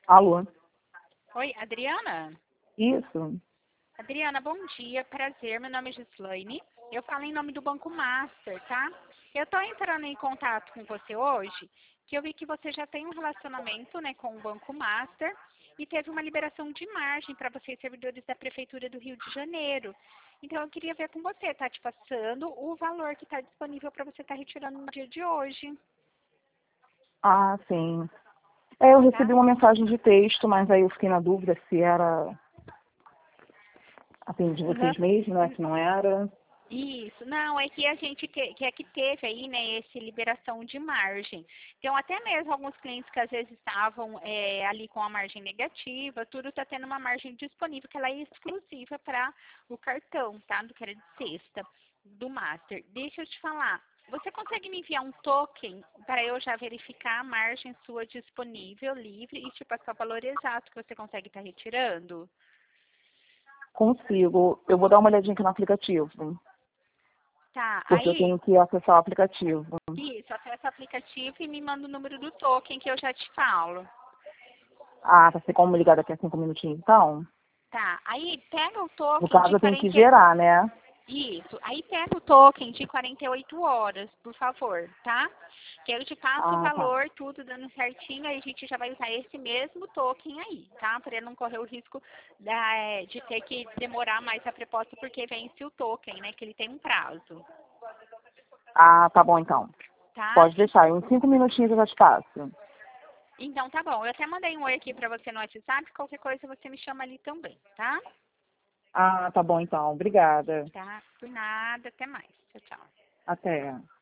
Alô? Oi, Adriana? Isso? Adriana, bom dia, prazer, meu nome é Gislaine. Eu falo em nome do Banco Master, tá? Eu tô entrando em contato com você hoje, que eu vi que você já tem um relacionamento, né, com o Banco Master e teve uma liberação de margem para vocês, servidores da Prefeitura do Rio de Janeiro. Então, eu queria ver com você, tá te passando o valor que está disponível para você estar retirando no dia de hoje, Ah, sim. Eu tá? recebi uma mensagem de texto, mas aí eu fiquei na dúvida se era de Aham. vocês mesmos, né? Se não era. Isso, não, é que a gente que teve aí, né, esse liberação de margem. Então, até mesmo alguns clientes que às vezes estavam ali com a margem negativa, tudo está tendo uma margem disponível, que ela é exclusiva para o cartão, tá? Do que era de sexta, do Master. Deixa eu te falar, você consegue me enviar um token para eu já verificar a margem sua disponível, livre, e te passar o valor exato que você consegue estar retirando? Consigo. Eu vou dar uma olhadinha aqui no aplicativo, Tá, porque eu aí tenho que acessar o aplicativo. isso, acessa o aplicativo e me manda o número do token que eu já te falo. Ah, tá ser como ligar daqui a 5 minutinhos, então? Tá, aí pega o No token caso, de eu tenho que 40. gerar, né? Isso, aí pega o token de 48 horas, por favor, tá? Que eu te passo o Ah, tá. valor, tudo dando certinho, aí a gente já vai usar esse mesmo token aí, tá? Para não correr o risco de ter que demorar mais a proposta porque vence o token, né? Que ele tem um prazo, Ah, tá bom então. tá? Pode deixar. Em 5 minutinhos eu já te passo. Então tá bom, eu até mandei um oi aqui pra você no WhatsApp, qualquer coisa você me chama ali também, tá? Ah, tá bom então. Obrigada. Tá? Por nada, até mais. Tchau, tchau. Até.